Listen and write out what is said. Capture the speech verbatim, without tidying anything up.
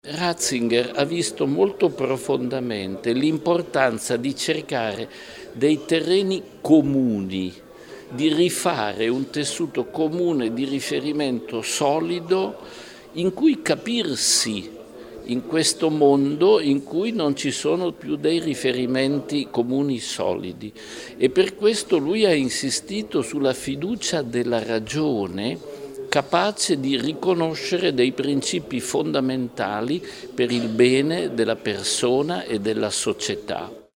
Ratzinger ha visto molto profondamente l'importanza di cercare dei terreni comuni, di rifare un tessuto comune di riferimento solido in cui capirsi in questo mondo in cui non ci sono più dei riferimenti comuni solidi. E per questo lui ha insistito sulla fiducia della ragione, capace di riconoscere dei principi fondamentali per il bene della persona e della società.